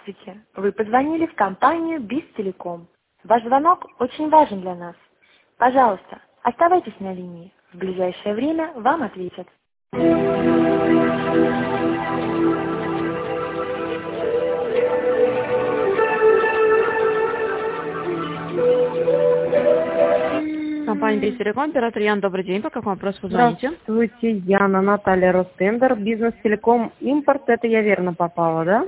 Здравствуйте. Вы позвонили в компанию Бистелеком. Ваш звонок очень важен для нас. Пожалуйста, оставайтесь на линии. В ближайшее время вам ответят. Компания Бистелеком, оператор Ян, добрый день. По какому вопросу вы звоните? Здравствуйте, Яна, Наталья, Ростендер, Бизнес-телеком, импорт, это я верно попала, да?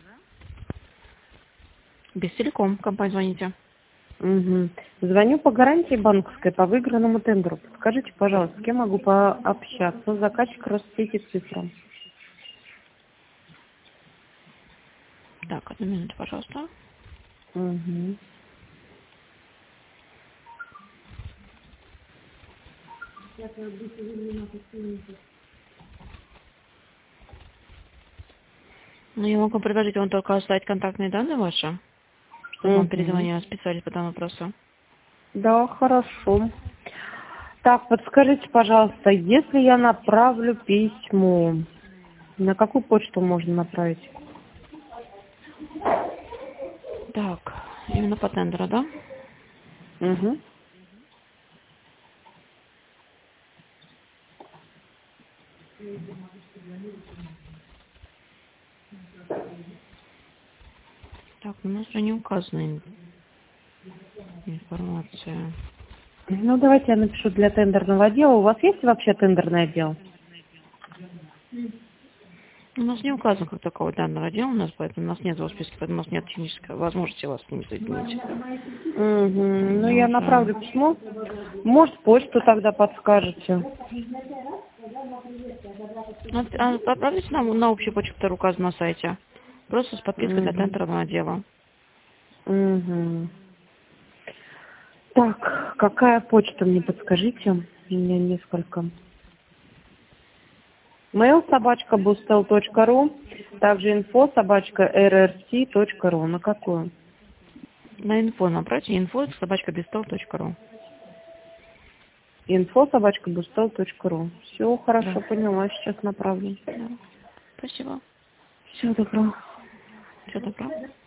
Бистелеком, компания звоните. Угу. Звоню по гарантии банковской, по выигранному тендеру. Скажите, пожалуйста, с кем могу пообщаться? Заказчик Россети цифра. Так, одну минуту, пожалуйста. Угу. Ну, я могу предложить вам только оставить контактные данные ваши, чтобы вам перезвонила специалист по этому вопросу. Да, хорошо. Так, подскажите, пожалуйста, если я направлю письмо, на какую почту можно направить? Так, именно по тендеру, да? Угу. Так, у нас уже не указана информация. Ну, давайте я напишу для тендерного отдела. У вас есть вообще тендерный отдел? У нас не указан как таковой данный отдел у нас, поэтому у нас нет его в списке, поэтому у нас нет технической возможности вас с ним соединить. Угу. Ну, я направлю письмо. Может, почту тогда подскажете. Отправьте нам на общую почту, которая указана на сайте. Просто с подпиской для тендерного отдела. Угу. Так, какая почта, мне подскажите? У меня несколько. mail@bustel.ru, также info@rrt.ru. На какую? На инфо направьте, info@bistel.ru. info@bustel.ru. Все, хорошо, Да. поняла, сейчас направлю. Да. Спасибо. Всего доброго. Всего доброго.